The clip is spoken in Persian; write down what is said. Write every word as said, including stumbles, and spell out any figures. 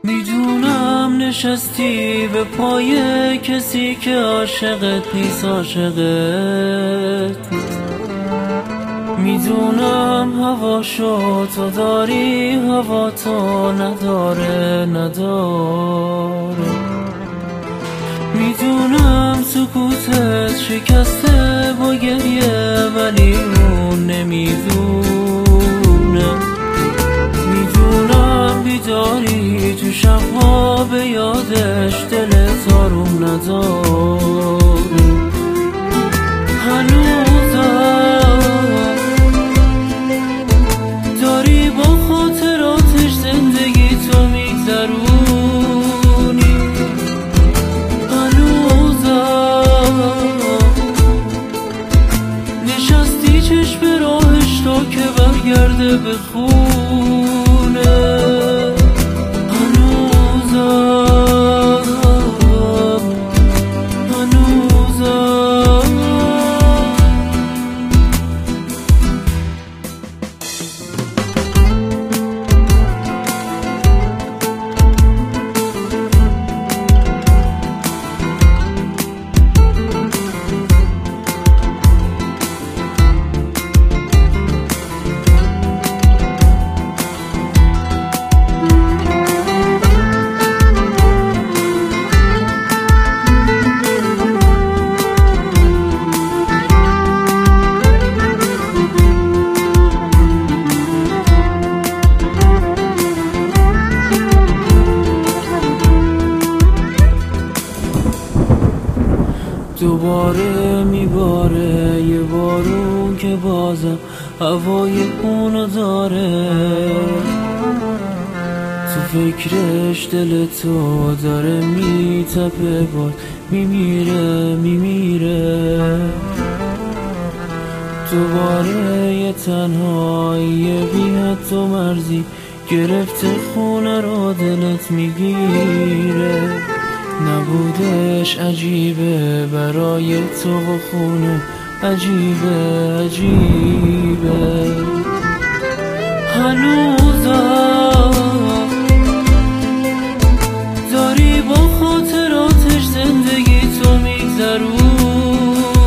میدونم نشستی به پای کسی که عاشقت نیست، عاشقت میدونم هواشو تو داری، هوا تو نداره نداره میدونم سکوتت شکسته با گریه، ولی اون نمیدونه. میدونم بیداری تو شبها به یادش دلت آروم نداره. هنوزم داری با خاطراتش زندگی تو میگذرونی، هنوزم نشستی چشم راهش تا که برگرده به خونه. دوباره میباره یه بارون که بازم هوای اونو داره، تو فکرش دل تو داره میتپه، باد میمیره میمیره. دوباره یه تنهایی بی حد و مرزی گرفته خونه رو دلت میگیره. نبودش عجیبه برای تو و خونه، عجیبه عجیبه. هنوزم